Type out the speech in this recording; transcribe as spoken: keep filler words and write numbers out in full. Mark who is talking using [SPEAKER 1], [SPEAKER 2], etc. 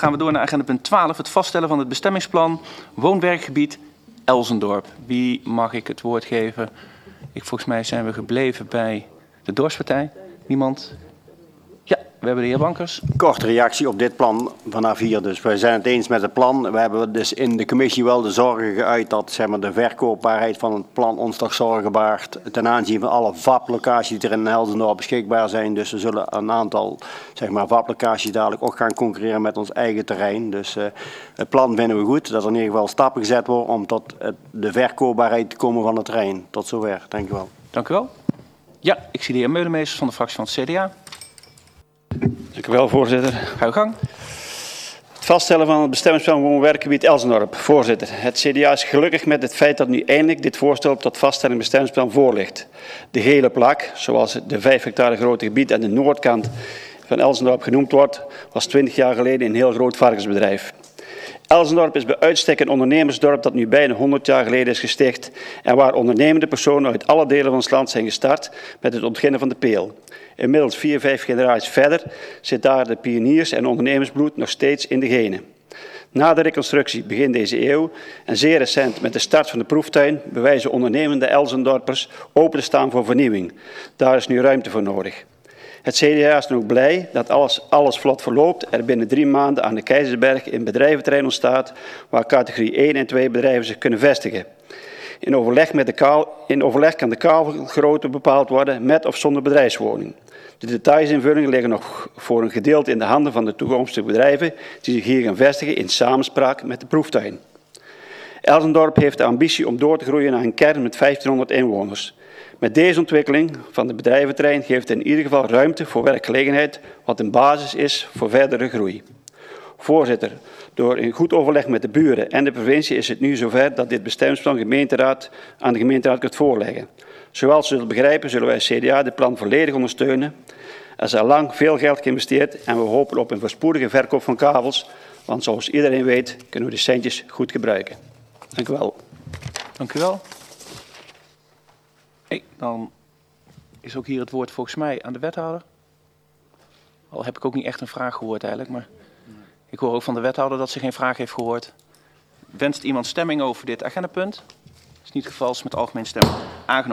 [SPEAKER 1] gaan we door naar agenda punt twaalf, het vaststellen van het bestemmingsplan woonwerkgebied Elzendorp. Wie mag ik het woord geven? Ik, volgens mij zijn we gebleven bij de Dorpspartij. Niemand? Ja, we hebben de heer Bankers.
[SPEAKER 2] Korte reactie op dit plan vanaf hier. Dus wij zijn het eens met het plan. We hebben dus in de commissie wel de zorgen geuit dat zeg maar, de verkoopbaarheid van het plan ons toch zorgen baart ten aanzien van alle V A P-locaties die er in Elzendorp beschikbaar zijn. Dus we zullen een aantal zeg maar, V A P-locaties dadelijk ook gaan concurreren met ons eigen terrein. Dus uh, het plan vinden we goed, dat er in ieder geval stappen gezet worden om tot uh, de verkoopbaarheid te komen van het terrein. Tot zover, dank u wel.
[SPEAKER 1] Dank u wel. Ja, ik zie de heer Meulemeesters van de fractie van het C D A.
[SPEAKER 3] Dank u wel, voorzitter.
[SPEAKER 1] Ga uw gang.
[SPEAKER 3] Het vaststellen van het bestemmingsplan woon-werkgebied Elzendorp. Voorzitter, het C D A is gelukkig met het feit dat nu eindelijk dit voorstel tot vaststelling bestemmingsplan voorligt. De gele plak, zoals de vijf hectare grote gebied aan de noordkant van Elzendorp genoemd wordt, was twintig jaar geleden een heel groot varkensbedrijf. Elzendorp is bij uitstek een ondernemersdorp dat nu bijna honderd jaar geleden is gesticht en waar ondernemende personen uit alle delen van ons land zijn gestart met het ontginnen van de peel. Inmiddels vier, vijf generaties verder zit daar de pioniers- en ondernemersbloed nog steeds in de genen. Na de reconstructie begin deze eeuw en zeer recent met de start van de proeftuin bewijzen ondernemende Elzendorpers open te staan voor vernieuwing. Daar is nu ruimte voor nodig. Het C D A is dan ook blij dat alles, alles vlot verloopt. Er binnen drie maanden aan de Keizersberg een bedrijventerrein ontstaat waar categorie één en twee bedrijven zich kunnen vestigen. In overleg, met de kaal, in overleg kan de kaalgrootte bepaald worden met of zonder bedrijfswoning. De detailsinvullingen liggen nog voor een gedeelte in de handen van de toekomstige bedrijven die zich hier gaan vestigen in samenspraak met de proeftuin. Elzendorp heeft de ambitie om door te groeien naar een kern met vijftienhonderd inwoners. Met deze ontwikkeling van de bedrijventerrein geeft het in ieder geval ruimte voor werkgelegenheid, wat een basis is voor verdere groei. Voorzitter, door in goed overleg met de buren en de provincie is het nu zover dat dit bestemmingsplan gemeenteraad aan de gemeenteraad kunt voorleggen. Zoals u zult begrijpen zullen wij als C D A dit plan volledig ondersteunen. Er is al lang veel geld geïnvesteerd en we hopen op een voorspoedige verkoop van kavels, want zoals iedereen weet kunnen we de centjes goed gebruiken. Dank u wel.
[SPEAKER 1] Dank u wel. Hey, dan is ook hier het woord volgens mij aan de wethouder. Al heb ik ook niet echt een vraag gehoord eigenlijk, maar ik hoor ook van de wethouder dat ze geen vraag heeft gehoord. Wenst iemand stemming over dit agendapunt? Dat is niet het geval, is met algemeen stemmen aangenomen.